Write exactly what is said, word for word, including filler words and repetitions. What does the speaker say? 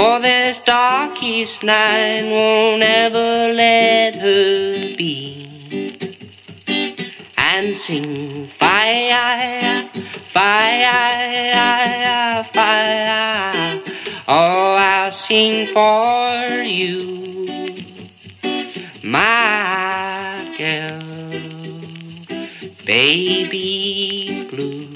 For this darkest night won't ever let her be. And sing fire, fire, fire. Oh, I'll sing for you, my girl, baby blue.